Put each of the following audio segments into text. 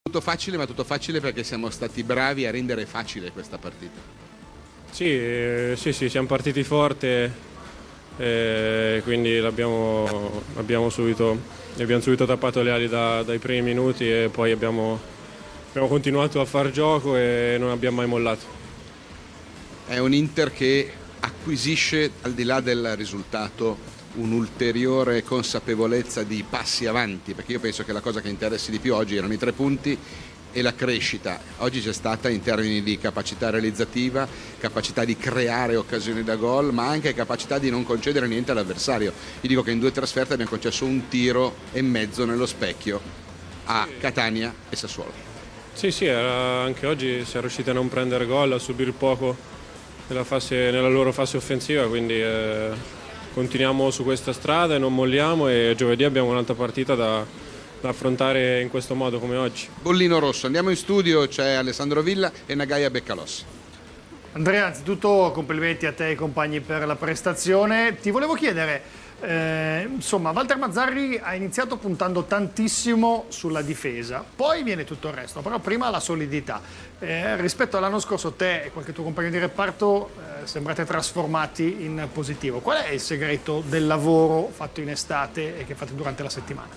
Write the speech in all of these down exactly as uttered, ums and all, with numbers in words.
Tutto facile, ma tutto facile perché siamo stati bravi a rendere facile questa partita. Sì, eh, sì, sì, siamo partiti forte, eh, quindi l'abbiamo, abbiamo subito, abbiamo subito tappato le ali da, dai primi minuti e poi abbiamo, abbiamo continuato a far gioco e non abbiamo mai mollato. È un Inter che acquisisce, al di là del risultato, un'ulteriore consapevolezza di passi avanti, perché io penso che la cosa che interessi di più oggi erano i tre punti e la crescita. Oggi c'è stata in termini di capacità realizzativa, capacità di creare occasioni da gol, ma anche capacità di non concedere niente all'avversario. Io dico che in due trasferte abbiamo concesso un tiro e mezzo nello specchio a Catania e Sassuolo. Sì, sì, era, anche oggi si è riusciti a non prendere gol, a subire poco nella, fase, nella loro fase offensiva, quindi eh, continuiamo su questa strada e non molliamo, e giovedì abbiamo un'altra partita da, da affrontare in questo modo come oggi. Bollino rosso, andiamo in studio, c'è Alessandro Villa e Nagaia Beccalos. Andrea, anzitutto complimenti a te e ai compagni per la prestazione. Ti volevo chiedere, eh, insomma, Walter Mazzarri ha iniziato puntando tantissimo sulla difesa, poi viene tutto il resto, però prima la solidità. Eh, rispetto all'anno scorso te e qualche tuo compagno di reparto eh, sembrate trasformati in positivo. Qual è il segreto del lavoro fatto in estate e che fate durante la settimana?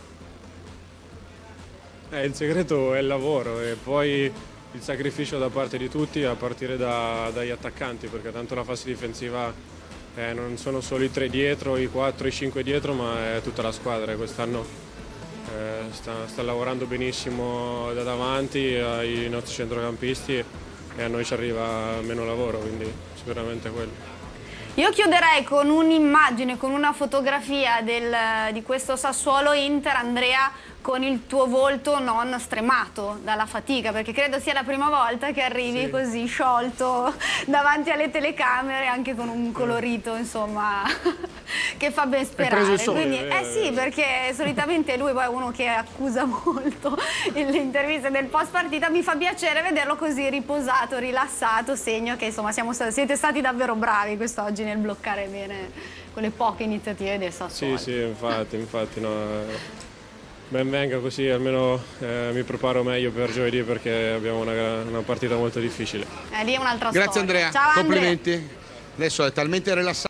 Eh, il segreto è il lavoro e poi il sacrificio da parte di tutti, a partire da, dagli attaccanti, perché tanto la fase difensiva eh, non sono solo i tre dietro, i quattro, i cinque dietro, ma è tutta la squadra. Quest'anno eh, sta, sta lavorando benissimo da davanti ai nostri centrocampisti e a noi ci arriva meno lavoro, quindi sicuramente quello. Io chiuderei con un'immagine, con una fotografia del, di questo Sassuolo Inter, Andrea, con il tuo volto non stremato dalla fatica, perché credo sia la prima volta che arrivi sì. così sciolto davanti alle telecamere, anche con un colorito, insomma, che fa ben sperare. Quindi, eh sì, perché solitamente lui poi è uno che accusa molto le interviste del post partita. Mi fa piacere vederlo così riposato, rilassato, segno che insomma siamo stati, siete stati davvero bravi quest'oggi nel bloccare bene quelle poche iniziative del Sassuolo. Sì, sì, infatti, infatti no. Ben venga, così almeno eh, mi preparo meglio per giovedì, perché abbiamo una, una partita molto difficile. Eh, lì è un'altra storia. Grazie Andrea, Ciao, complimenti. Andrea. Adesso è talmente rilassato.